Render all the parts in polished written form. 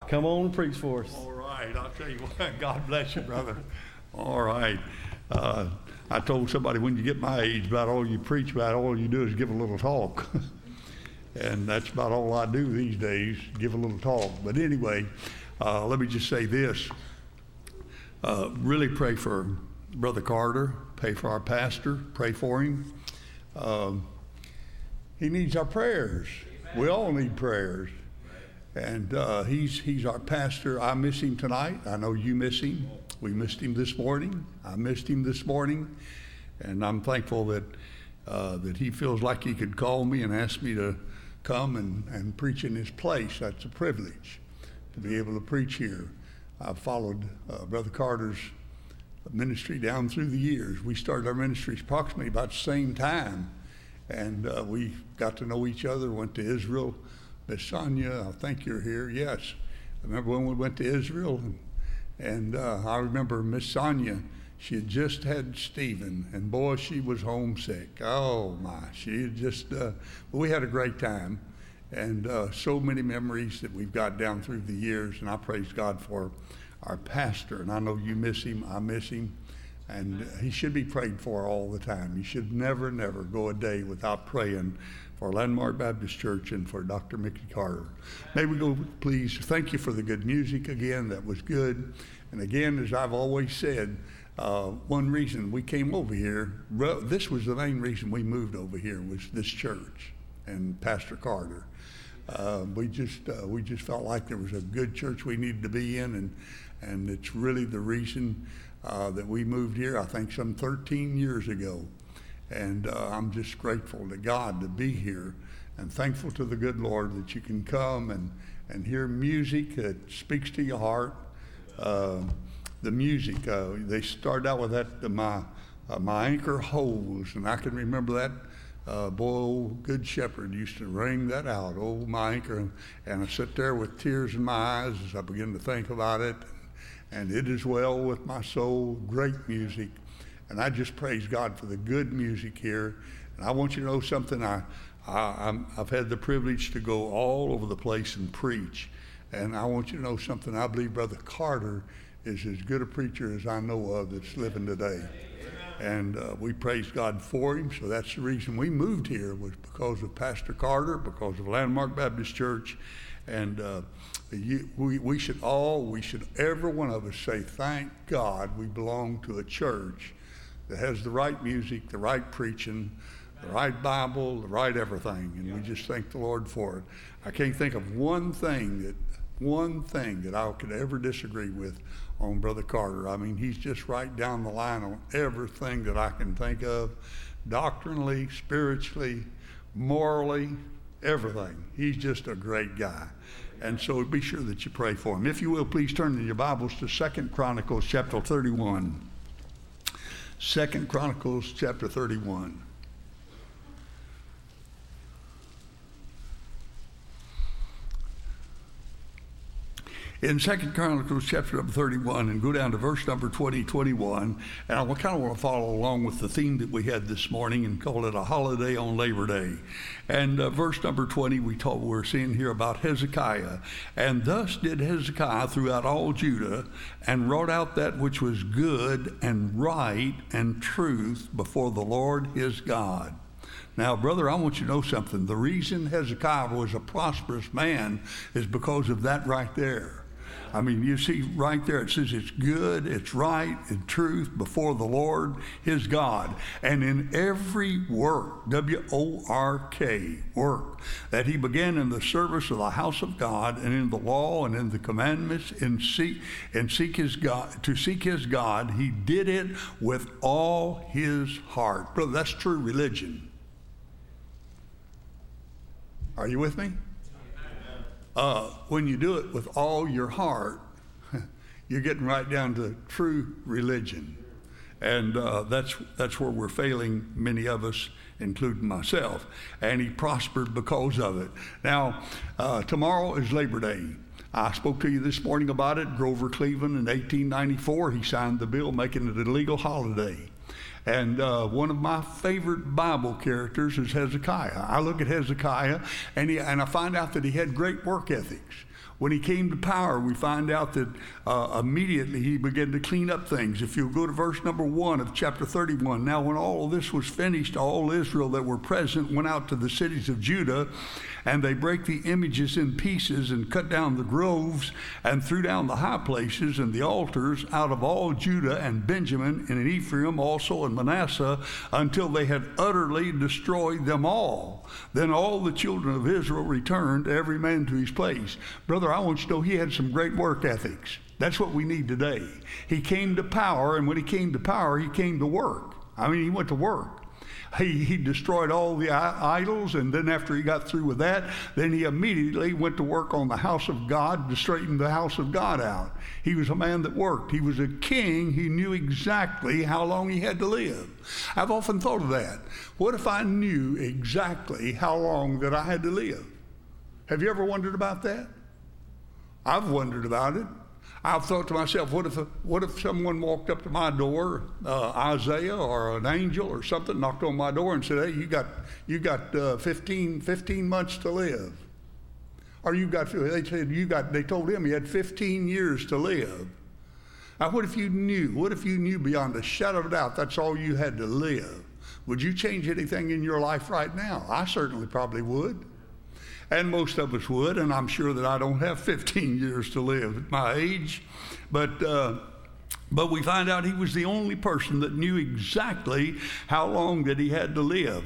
Come on and preach for us. All right. I'll tell you what. God bless you, brother. All right. I told somebody when you get my age, about all you preach about, all you do is give a little talk. And that's about all I do these days, give a little talk. But anyway, let me just say this. Really pray for Brother Carter. Pray for our pastor. Pray for him. He needs our prayers. Amen. We all need prayers. And he's our pastor. I miss him tonight. I know you miss him. We missed him this morning. I missed him this morning. And I'm thankful that he feels like he could call me and ask me to come and preach in his place. That's a privilege to be able to preach here. I've followed Brother Carter's ministry down through the years. We started our ministries approximately about the same time. And we got to know each other, went to Israel. Miss Sonia, I think you're here. Yes. I remember when we went to Israel, and I remember Miss Sonia, she had just had Stephen, and boy, she was homesick. Oh my, she had just, we had a great time, and so many memories that we've got down through the years, and I praise God for our pastor, and I know you miss him, I miss him, and he should be prayed for all the time. You should never, never go a day without praying for Landmark Baptist Church and for Dr. Mickey Carter. May we go, please. Thank you for the good music again. That was good. And again, as I've always said, one reason we came over here, this was the main reason we moved over here, was this church and Pastor Carter. We just felt like there was a good church we needed to be in, and it's really the reason that we moved here, I think some 13 years ago. And I'm just grateful to God to be here and thankful to the good Lord that you can come and hear music that speaks to your heart. The music, they started out with that, my anchor holds, and I can remember that. Boy, old Good Shepherd used to ring that out, oh, my anchor. And I sit there with tears in my eyes as I begin to think about it. And it is well with my soul, great music. And I just praise God for the good music here. And I want you to know something. I've had the privilege to go all over the place and preach. And I want you to know something. I believe Brother Carter is as good a preacher as I know of that's living today. And we praise God for him. So that's the reason we moved here, was because of Pastor Carter, because of Landmark Baptist Church. And we should every one of us say, thank God we belong to a church that has the right music, the right preaching, the right Bible, the right everything. And we just thank the Lord for it. I can't think of one thing that I could ever disagree with on Brother Carter. I mean, he's just right down the line on everything that I can think of, doctrinally, spiritually, morally, everything. He's just a great guy. And so be sure that you pray for him. If you will, please turn in your Bibles to 2 Chronicles chapter 31. 2 Chronicles chapter 31. In 2 Chronicles chapter number 31, and go down to verse number 20, 21, and I kind of want to follow along with the theme that we had this morning and call it a holiday on Labor Day. And verse number 20, we're seeing here about Hezekiah. And thus did Hezekiah throughout all Judah, and wrought out that which was good and right and truth before the Lord his God. Now, brother, I want you to know something. The reason Hezekiah was a prosperous man is because of that right there. I mean, you see right there, it says it's good, it's right, and truth before the Lord his God. And in every work, W-O-R-K, work, that he began in the service of the house of God, and in the law, and in the commandments, and seek his God, to seek his God, he did it with all his heart. Brother, that's true religion. Are you with me? When you do it with all your heart, you're getting right down to true religion. And that's where we're failing, many of us, including myself. And he prospered because of it. Now, tomorrow is Labor Day. I spoke to you this morning about it. Grover Cleveland in 1894, he signed the bill making it a legal holiday. And one of my favorite Bible characters is Hezekiah. I look at Hezekiah, and I find out that he had great work ethics. When he came to power, we find out that immediately he began to clean up things. If you'll go to verse number 1 of chapter 31. Now, when all of this was finished, all Israel that were present went out to the cities of Judah, and they brake the images in pieces and cut down the groves and threw down the high places and the altars out of all Judah and Benjamin and in Ephraim also and Manasseh until they had utterly destroyed them all. Then all the children of Israel returned, every man to his place. Brother, I want you to know he had some great work ethics. That's what we need today. He came to power, and when he came to power, he came to work. I mean, he went to work. He destroyed all the idols, and then after he got through with that, then he immediately went to work on the house of God to straighten the house of God out. He was a man that worked. He was a king. He knew exactly how long he had to live. I've often thought of that. What if I knew exactly how long that I had to live? Have you ever wondered about that? I've wondered about it. I've thought to myself, what if someone walked up to my door, Isaiah or an angel or something, knocked on my door and said, hey, you got 15 months to live. Or they told him he had 15 years to live. Now, what if you knew beyond a shadow of a doubt that's all you had to live? Would you change anything in your life right now? I certainly probably would. And most of us would, and I'm sure that I don't have 15 years to live at my age. But we find out he was the only person that knew exactly how long that he had to live.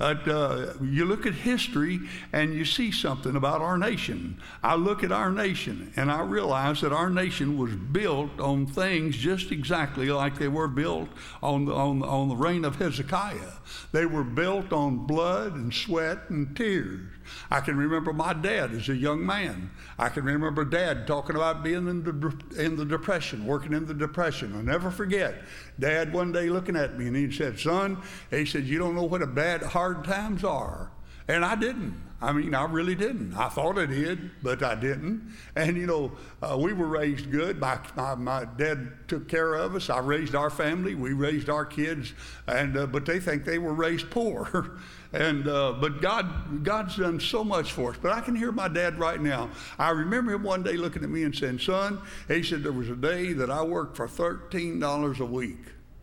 You look at history and you see something about our nation. I look at our nation and I realize that our nation was built on things just exactly like they were built on the reign of Hezekiah. They were built on blood and sweat and tears. I can remember my dad as a young man. I can remember Dad talking about being in the Depression, working in the Depression. I'll never forget Dad one day looking at me and he said, son, he said, you don't know what a bad, hard times are. And I didn't. I mean, I really didn't. I thought I did, but I didn't. And, we were raised good. My dad took care of us. I raised our family. We raised our kids. But they think they were raised poor. But God's done so much for us. But I can hear my dad right now. I remember him one day looking at me and saying, son, he said, there was a day that I worked for $13 a week.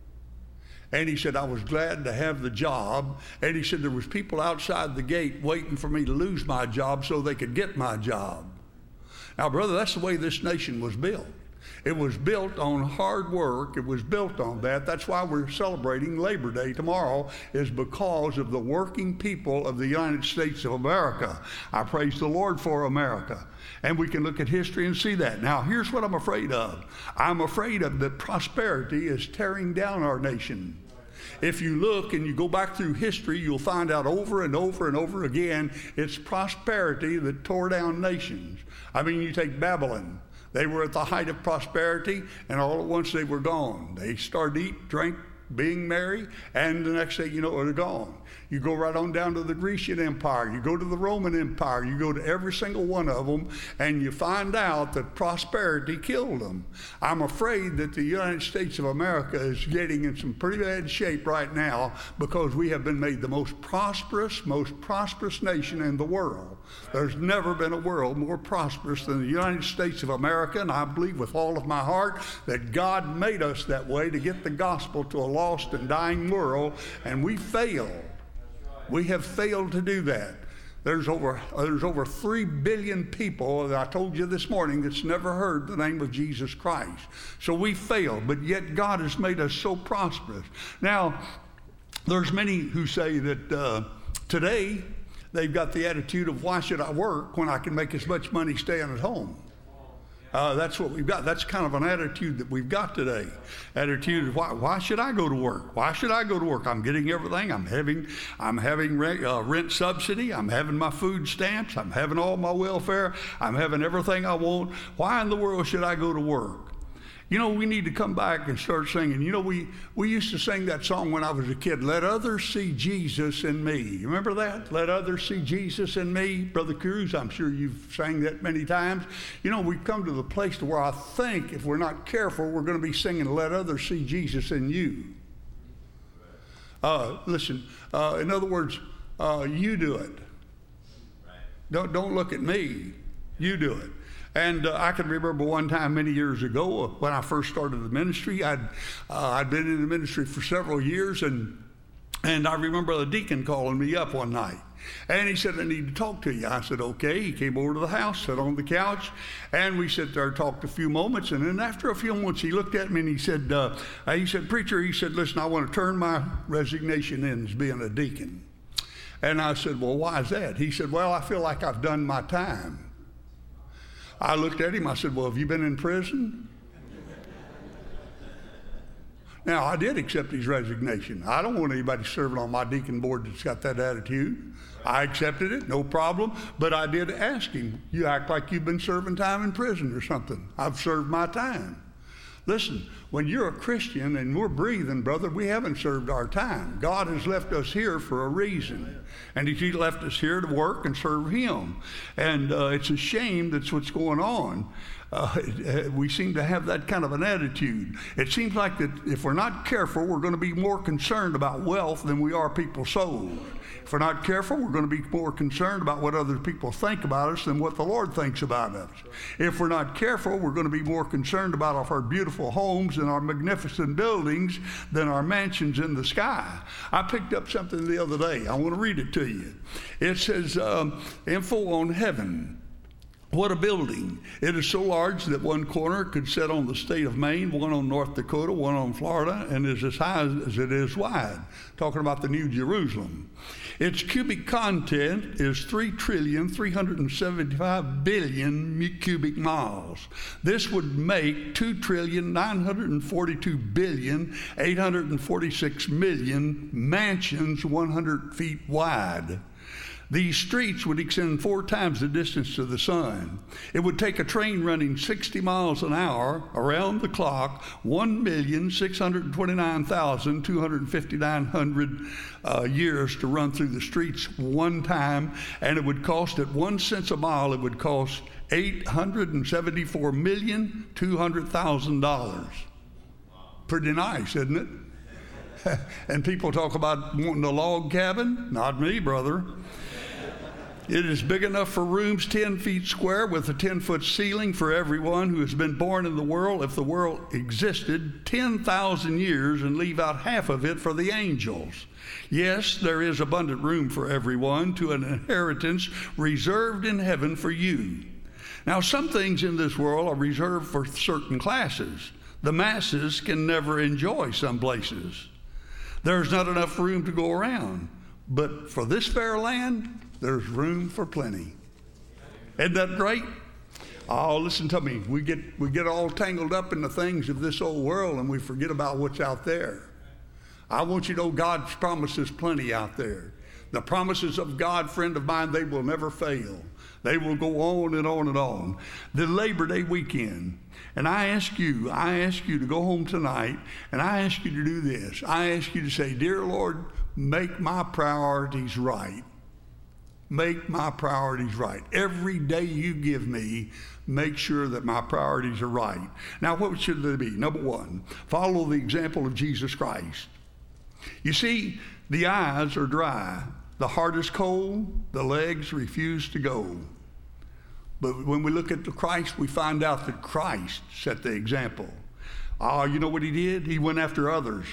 And he said, I was glad to have the job. And he said, there was people outside the gate waiting for me to lose my job so they could get my job. Now, brother, that's the way this nation was built. It was built on hard work. It was built on that. That's why we're celebrating Labor Day tomorrow, is because of the working people of the United States of America. I praise the Lord for America. And we can look at history and see that. Now, here's what I'm afraid of. I'm afraid of that prosperity is tearing down our nation. If you look and you go back through history, you'll find out over and over and over again, it's prosperity that tore down nations. I mean, you take Babylon. They were at the height of prosperity, and all at once they were gone. They started to eat, drink, being merry, and the next thing you know, they're gone. You go right on down to the Grecian Empire. You go to the Roman Empire. You go to every single one of them, and you find out that prosperity killed them. I'm afraid that the United States of America is getting in some pretty bad shape right now because we have been made the most prosperous nation in the world. There's never been a world more prosperous than the United States of America, and I believe with all of my heart that God made us that way to get the gospel to a lost and dying world, and we fail. We have failed to do that. There's over 3 billion people, that I told you this morning, that's never heard the name of Jesus Christ. So we failed, but yet God has made us so prosperous. Now, there's many who say that today they've got the attitude of, why should I work when I can make as much money staying at home? That's what we've got. That's kind of an attitude that we've got today. Attitude of, why should I go to work? Why should I go to work? I'm getting everything. I'm having rent subsidy. I'm having my food stamps. I'm having all my welfare. I'm having everything I want. Why in the world should I go to work? We need to come back and start singing. We used to sing that song when I was a kid, Let Others See Jesus in Me. You remember that? Let others see Jesus in me. Brother Cruz, I'm sure you've sang that many times. We've come to the place to where I think if we're not careful, we're going to be singing, Let Others See Jesus in You. Listen, in other words, you do it. Don't look at me. You do it. And I can remember one time many years ago when I first started the ministry. I'd been in the ministry for several years, and I remember the deacon calling me up one night. And he said, I need to talk to you. I said, okay. He came over to the house, sat on the couch, and we sat there and talked a few moments. And then after a few moments, he looked at me and he said, preacher, he said, listen, I want to turn my resignation in as being a deacon. And I said, well, why is that? He said, well, I feel like I've done my time. I looked at him. I said, well, have you been in prison? Now, I did accept his resignation. I don't want anybody serving on my deacon board that's got that attitude. I accepted it, no problem, but I did ask him, you act like you've been serving time in prison or something. I've served my time. Listen, when you're a Christian and we're breathing, brother, we haven't served our time. God has left us here for a reason. And He left us here to work and serve Him. And it's a shame that's what's going on. We seem to have that kind of an attitude. It seems like that if we're not careful, we're going to be more concerned about wealth than we are people's souls. If we're not careful, we're going to be more concerned about what other people think about us than what the Lord thinks about us. If we're not careful, we're going to be more concerned about our beautiful homes and our magnificent buildings than our mansions in the sky. I picked up something the other day. I want to read it to you. It says, info on heaven. What a building. It is so large that one corner could sit on the state of Maine, one on North Dakota, one on Florida, and is as high as it is wide. Talking about the New Jerusalem. Its cubic content is 3,375,000,000,000 cubic miles. This would make 2,942,846,000,000 mansions 100 feet wide. These streets would extend 4 times the distance to the sun. It would take a train running 60 miles an hour around the clock, 1,629,259 years to run through the streets one time, and it would cost at 1 cent a mile, it would cost $874,200,000. Pretty nice, isn't it? And people talk about wanting a log cabin. Not me, brother. It is big enough for rooms 10 feet square with a 10-foot ceiling for everyone who has been born in the world if the world existed 10,000 years and leave out half of it for the angels. Yes, there is abundant room for everyone to an inheritance reserved in heaven for you. Now, some things in this world are reserved for certain classes. The masses can never enjoy some places. There's not enough room to go around. But for this fair land, there's room for plenty. Isn't that great? Oh, listen to me. We get all tangled up in the things of this old world and we forget about what's out there. I want you to know God's promises plenty out there. The promises of God, friend of mine, they will never fail. They will go on and on and on. The Labor Day weekend. And I ask you to go home tonight, and I ask you to do this. I ask you to say, Dear Lord, make my priorities right. Make my priorities right. Every day you give me, make sure that my priorities are right. Now, what should they be? Number one, follow the example of Jesus Christ. You see, the eyes are dry. The heart is cold. The legs refuse to go. But when we look at the Christ, we find out that Christ set the example. You know what He did? He went after others.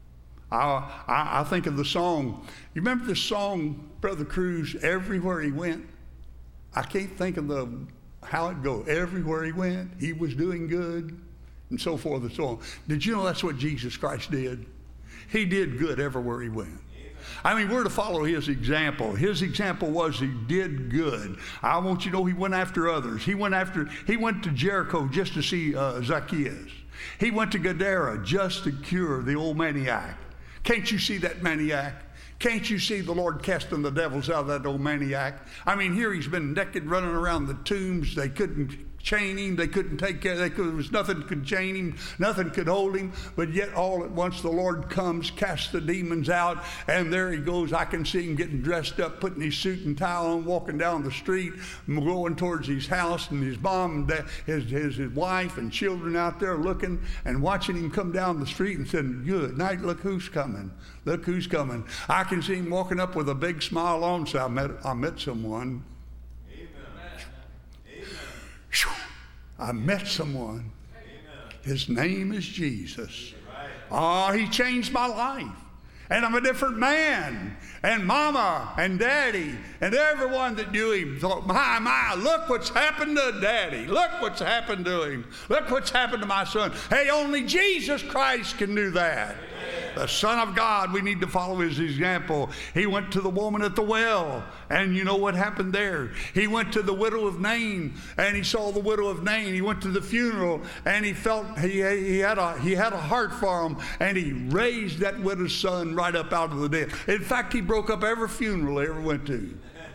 I think of the song. You remember the song, Brother Cruz, Everywhere He Went? I can't think of how it goes. Everywhere He went, He was doing good, and so forth and so on. Did you know that's what Jesus Christ did? He did good everywhere He went. I mean, we're to follow His example. His example was He did good. I want you to know He went after others. He went to Jericho just to see Zacchaeus. He went to Gadara just to cure the old maniac. Can't you see that maniac? Can't you see the Lord casting the devils out of that old maniac? I mean, here he's been naked running around the tombs. They couldn't chain him. They couldn't take care. There was nothing could chain him. Nothing could hold him. But yet all at once the Lord comes, casts the demons out, and there he goes. I can see him getting dressed up, putting his suit and tie on, walking down the street, going towards his house, and his mom and his wife and children out there looking and watching him come down the street and saying, good night, look who's coming. Look who's coming. I can see him walking up with a big smile on, so I met someone. I met someone. His name is Jesus. Oh, he changed my life. And I'm a different man. And mama and daddy and everyone that knew him thought, my, look what's happened to daddy. Look what's happened to him. Look what's happened to my son. Hey, only Jesus Christ can do that. The Son of God, we need to follow his example. He went to the woman at the well, and you know what happened there. He went to the widow of Nain, and he saw the widow of Nain. He went to the funeral, and he felt he had a heart for him, and he raised that widow's son right up out of the dead. In fact, he broke up every funeral he ever went to.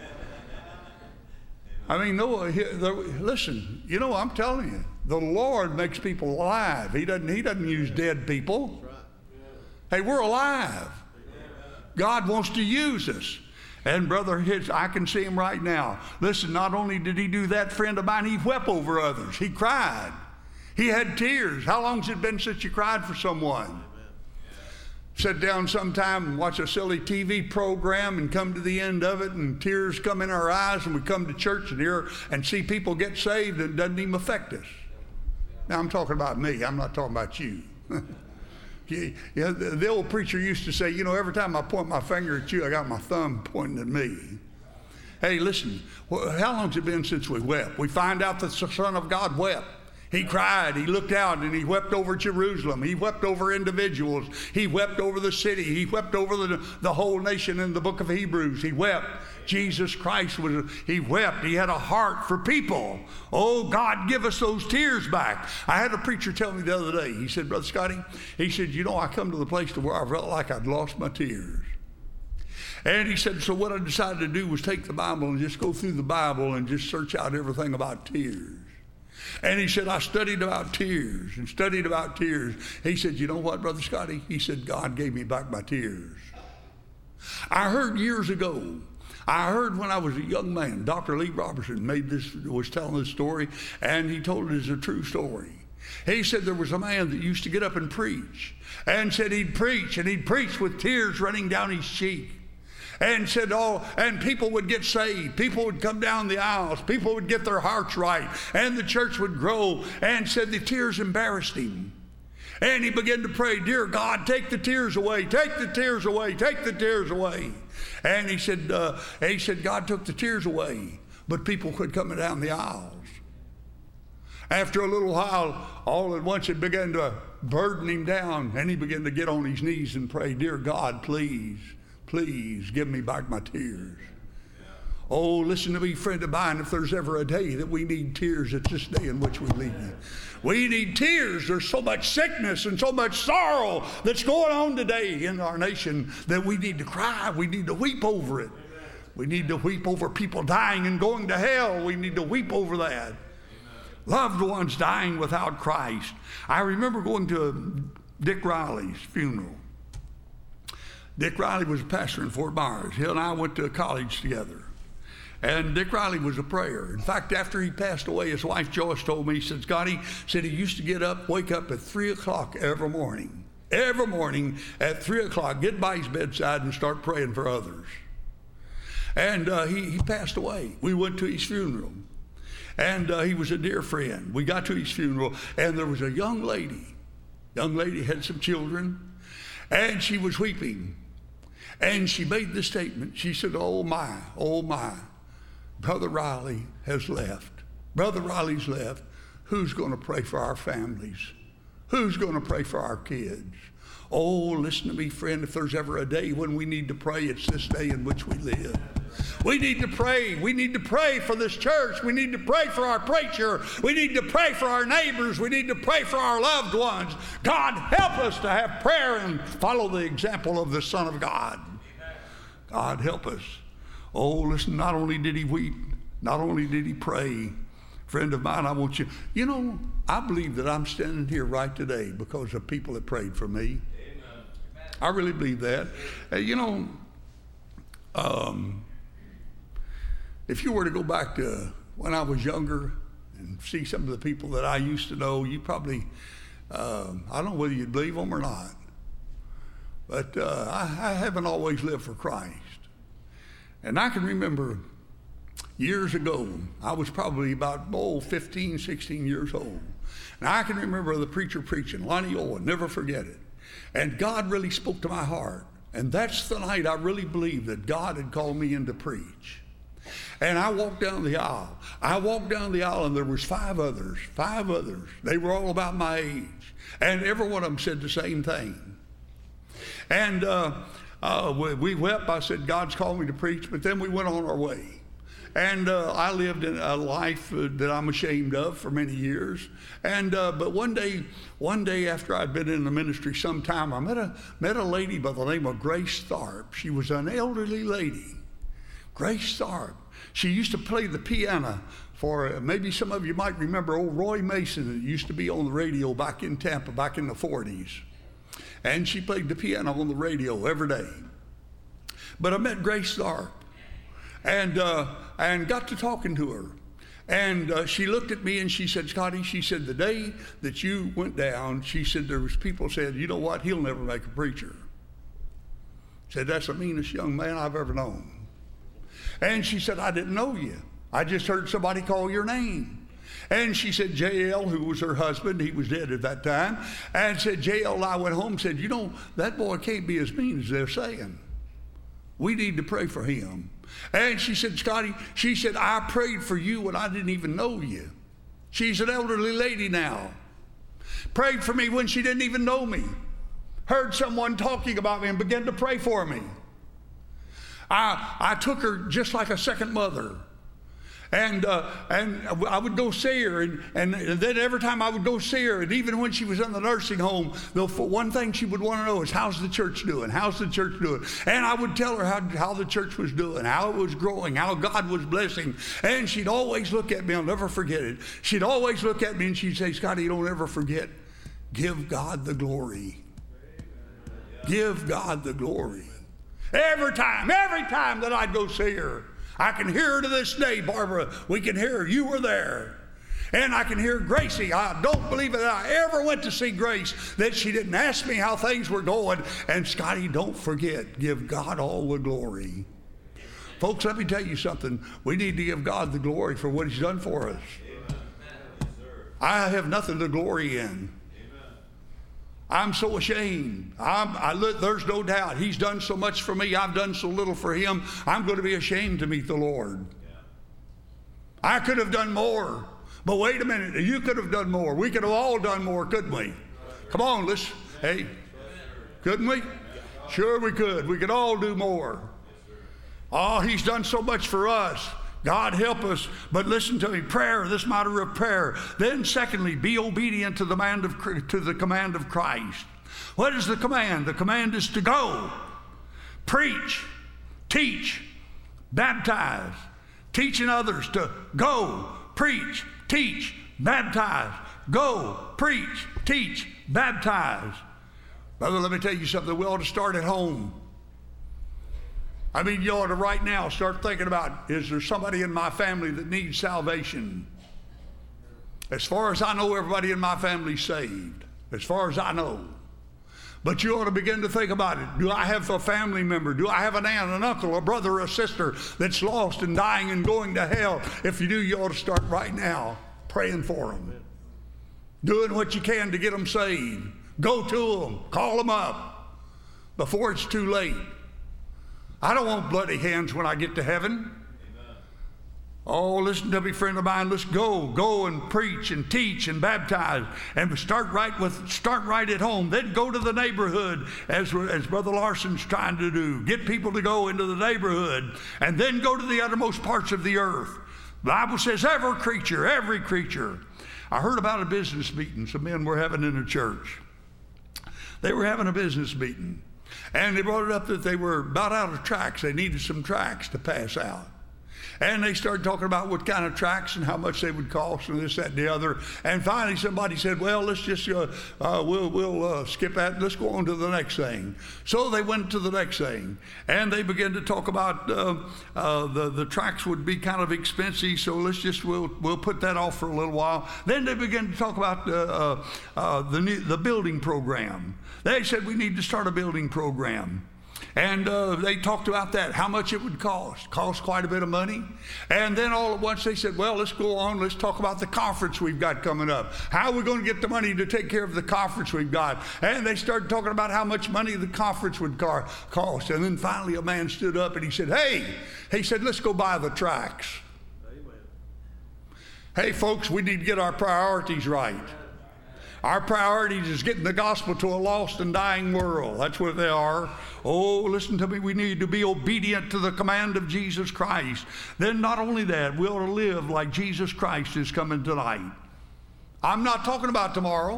I mean, listen, you know, I'm telling you, the Lord makes people alive. He doesn't use dead people. Hey, we're alive. God wants to use us. And brother, I can see him right now. Listen, not only did he do that, friend of mine, he wept over others. He cried. He had tears. How long's it been since you cried for someone? Sit down sometime and watch a silly TV program and come to the end of it, and tears come in our eyes, and we come to church and hear and see people get saved, and it doesn't even affect us. Now, I'm talking about me. I'm not talking about you. Yeah, the old preacher used to say, you know, every time I point my finger at you, I got my thumb pointing at me. Hey, listen, how long's it been since we wept? We find out that the Son of God wept. He cried, he looked out, and he wept over Jerusalem. He wept over individuals. He wept over the city. He wept over the whole nation in the book of Hebrews. He wept. Jesus Christ he wept. He had a heart for people. Oh, God, give us those tears back. I had a preacher tell me the other day, he said, Brother Scotty, he said, you know, I come to the place to where I felt like I'd lost my tears. And he said, so what I decided to do was take the Bible and just go through the Bible and just search out everything about tears. And he said, I studied about tears and studied about tears. He said, you know what, Brother Scotty? He said, God gave me back my tears. I heard years ago, when I was a young man, Dr. Lee Robertson was telling this story, and he told it as a true story. He said there was a man that used to get up and preach, and said he'd preach, and he'd preach with tears running down his cheek. And said, and people would get saved. People would come down the aisles. People would get their hearts right. And the church would grow. And said the tears embarrassed him. And he began to pray, dear God, take the tears away. Take the tears away. Take the tears away. And he said, God took the tears away. But people quit coming down the aisles. After a little while, all at once it began to burden him down. And he began to get on his knees and pray, dear God, please give me back my tears. Oh, listen to me, friend of mine, if there's ever a day that we need tears, it's this day in which we live. We need tears. There's so much sickness and so much sorrow that's going on today in our nation that we need to cry. We need to weep over it. We need to weep over people dying and going to hell. We need to weep over that. Loved ones dying without Christ. I remember going to Dick Riley's funeral. Dick Riley was a pastor in Fort Myers. He and I went to college together. And Dick Riley was a prayer. In fact, after he passed away, his wife Joyce told me, he said, Scotty, he used to wake up at 3 o'clock every morning. Every morning at 3 o'clock, get by his bedside and start praying for others. And he passed away. We went to his funeral. And he was a dear friend. We got to his funeral, and there was a young lady. Young lady had some children, and she was weeping. And she made the statement. She said, oh my, Brother Riley has left. Brother Riley's left. Who's going to pray for our families? Who's going to pray for our kids? Oh, listen to me, friend. If there's ever a day when we need to pray, it's this day in which we live. We need to pray. We need to pray for this church. We need to pray for our preacher. We need to pray for our neighbors. We need to pray for our loved ones. God, help us to have prayer and follow the example of the Son of God. God, help us. Oh, listen, not only did he weep, not only did he pray. Friend of mine, I want you, I believe that I'm standing here right today because of people that prayed for me. Amen. I really believe that. If you were to go back to when I was younger and see some of the people that I used to know, you probably, I don't know whether you'd believe them or not, but I haven't always lived for Christ. And I can remember years ago. I was probably about 15, 16 years old. And I can remember the preacher preaching, Lonnie Owen, never forget it. And God really spoke to my heart. And that's the night I really believed that God had called me in to preach. And I walked down the aisle. And there was five others. They were all about my age. And every one of them said the same thing. And we wept. I said, God's called me to preach. But then we went on our way. And I lived in a life that I'm ashamed of for many years. And but one day after I'd been in the ministry some time, I met a lady by the name of Grace Tharp. She was an elderly lady. Grace Tharp. She used to play the piano for, maybe some of you might remember old Roy Mason that used to be on the radio back in Tampa, back in the 40s. And she played the piano on the radio every day. But I met Grace Tharp and got to talking to her. And she looked at me and she said, Scotty, she said, the day that you went down, she said, there was people said, you know what, he'll never make a preacher. Said, that's the meanest young man I've ever known. And she said, I didn't know you. I just heard somebody call your name. And she said, J.L., who was her husband, he was dead at that time, and said, J.L., I went home and said, you know, that boy can't be as mean as they're saying. We need to pray for him. And she said, Scotty, she said, I prayed for you when I didn't even know you. She's an elderly lady now. Prayed for me when she didn't even know me. Heard someone talking about me and began to pray for me. I took her just like a second mother. And I would go see her, and then every time I would go see her, and even when she was in the nursing home, the one thing she would want to know is, how's the church doing? How's the church doing? And I would tell her how the church was doing, how it was growing, how God was blessing. And she'd always look at me, I'll never forget it. She'd always look at me and she'd say, Scotty, don't ever forget, give God the glory. Give God the glory. Every time that I'd go see her, I can hear her to this day, Barbara. We can hear her. You were there. And I can hear Gracie. I don't believe that I ever went to see Grace that she didn't ask me how things were going. And Scotty, don't forget, give God all the glory. Folks, let me tell you something. We need to give God the glory for what he's done for us. I have nothing to glory in. I'm so ashamed. There's no doubt. He's done so much for me. I've done so little for him. I'm going to be ashamed to meet the Lord. I could have done more. But wait a minute. You could have done more. We could have all done more, couldn't we? Come on, let's. Hey, couldn't we? Sure we could. We could all do more. Oh, he's done so much for us. God help us, but listen to me, prayer, this matter of prayer. Then secondly, be obedient to the command of Christ. What is the command? The command is to go, preach, teach, baptize, teaching others to go, preach, teach, baptize, go, preach, teach, baptize. Brother, let me tell you something. We ought to start at home. I mean, you ought to right now start thinking about, is there somebody in my family that needs salvation? As far as I know, everybody in my family's saved. As far as I know. But you ought to begin to think about it. Do I have a family member? Do I have an aunt, an uncle, a brother, or a sister that's lost and dying and going to hell? If you do, you ought to start right now praying for them. Doing what you can to get them saved. Go to them. Call them up before it's too late. I don't want bloody hands when I get to heaven. Amen. Oh, listen to me, friend of mine. Let's go and preach and teach and baptize, and start right at home. Then go to the neighborhood, as Brother Larson's trying to do. Get people to go into the neighborhood, and then go to the uttermost parts of the earth. The Bible says every creature. I heard about a business meeting some men were having in a church. They were having a business meeting. And they brought it up that they were about out of tracts. They needed some tracts to pass out. And they started talking about what kind of tracts and how much they would cost and this, that, and the other. And finally somebody said, well, let's just, we'll skip that. Let's go on to the next thing. So they went to the next thing. And they began to talk about the tracts would be kind of expensive, so we'll put that off for a little while. Then they began to talk about the building program. They said we need to start a building program. And they talked about that, how much it would cost. Cost quite a bit of money. And then all at once they said, well, let's go on. Let's talk about the conference we've got coming up. How are we going to get the money to take care of the conference we've got? And they started talking about how much money the conference would cost. And then finally a man stood up and he said, hey, he said, let's go buy the tracts. Hey, folks, we need to get our priorities right. Our priorities is getting the gospel to a lost and dying world. That's what they are. Oh, listen to me. We need to be obedient to the command of Jesus Christ. Then not only that, we ought to live like Jesus Christ is coming tonight. I'm not talking about tomorrow.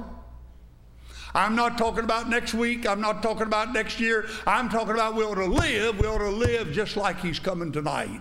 I'm not talking about next week. I'm not talking about next year. I'm talking about we ought to live just like he's coming tonight.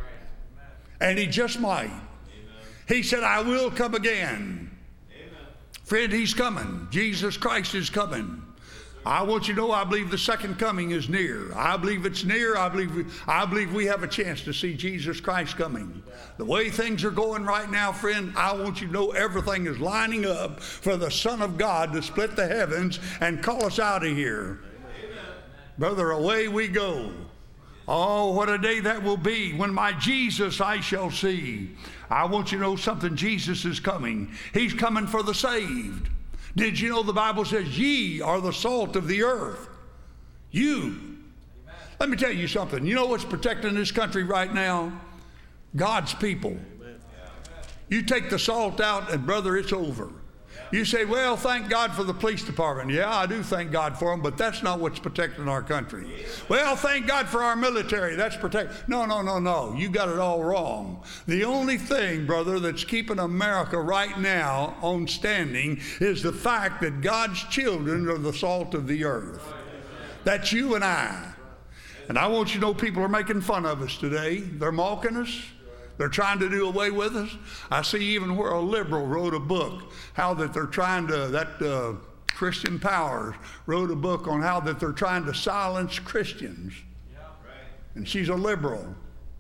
And he just might. He said, I will come again. Friend, he's coming. Jesus Christ is coming. I want you to know I believe the second coming is near. I believe it's near. I believe we have a chance to see Jesus Christ coming. The way things are going right now, friend, I want you to know everything is lining up for the Son of God to split the heavens and call us out of here. Brother, away we go. Oh, what a day that will be when my Jesus I shall see. I want you to know something. Jesus is coming. He's coming for the saved. Did you know the Bible says, ye are the salt of the earth? You. Amen. Let me tell you something. You know what's protecting this country right now? God's people. Amen. You take the salt out and brother, it's over. You say, well, thank God for the police department. Yeah, I do thank God for them, but that's not what's protecting our country. Well, thank God for our military. That's protect. No. You got it all wrong. The only thing, brother, that's keeping America right now on standing is the fact that God's children are the salt of the earth. That's you and I. And I want you to know people are making fun of us today. They're mocking us. They're trying to do away with us. I see even where a liberal wrote a book, how that they're trying to, Christian Powers wrote a book on how that they're trying to silence Christians. Yeah, right. And she's a liberal.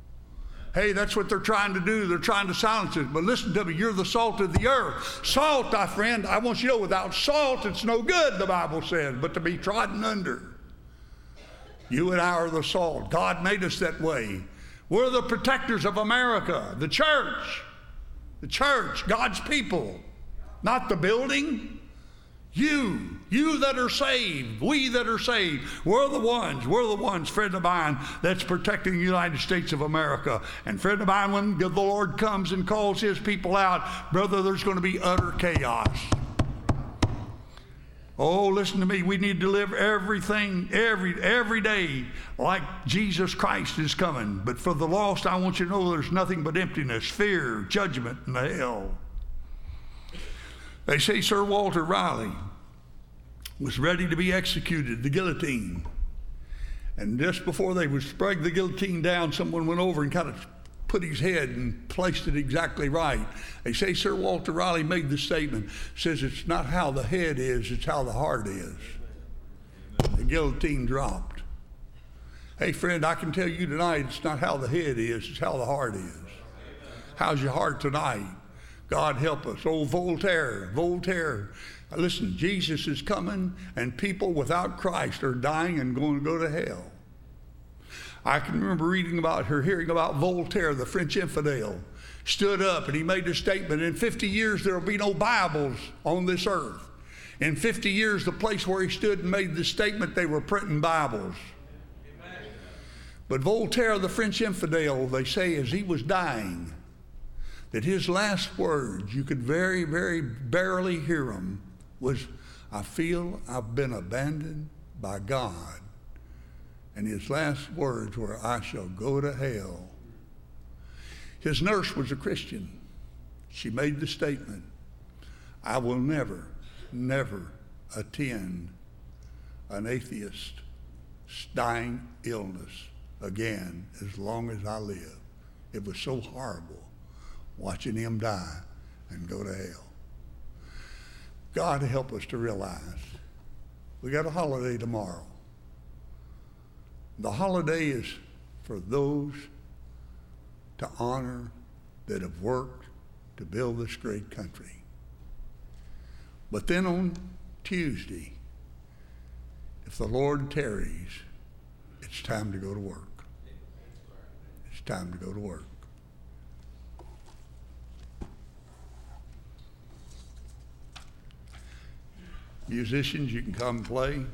Hey, that's what they're trying to do. They're trying to silence it. But listen to me, you're the salt of the earth. Salt, my friend, I want you to know, without salt, it's no good, the Bible says, but to be trodden under. You and I are the salt. God made us that way. We're the protectors of America, the church, God's people, not the building. You that are saved, we that are saved, we're the ones, friend of mine, that's protecting the United States of America. And friend of mine, when the Lord comes and calls his people out, brother, there's going to be utter chaos. Oh, listen to me. We need to live everything, every day like Jesus Christ is coming. But for the lost, I want you to know there's nothing but emptiness, fear, judgment, and hell. They say Sir Walter Raleigh was ready to be executed, the guillotine. And just before they would spread the guillotine down, someone went over and kind of put his head and placed it exactly right. They say Sir Walter Raleigh made the statement, says it's not how the head is, it's how the heart is. The guillotine dropped. Hey friend, I can tell you tonight, it's not how the head is, it's how the heart is. How's your heart tonight? God help us. Oh, Voltaire. Listen, Jesus is coming and people without Christ are dying and going to go to hell. I can remember hearing about Voltaire, the French infidel, stood up and he made a statement, in 50 years there will be no Bibles on this earth. In 50 years, the place where he stood and made the statement, they were printing Bibles. Amen. But Voltaire, the French infidel, they say as he was dying, that his last words, you could very, very barely hear them, was, I feel I've been abandoned by God. And his last words were, I shall go to hell. His nurse was a Christian. She made the statement, I will never attend an atheist dying illness again as long as I live. It was so horrible watching him die and go to hell. God help us to realize we got a holiday tomorrow. The holiday is for those to honor that have worked to build this great country. But then on Tuesday, if the Lord tarries, It's time to go to work. It's time to go to work. Musicians, you can come and play.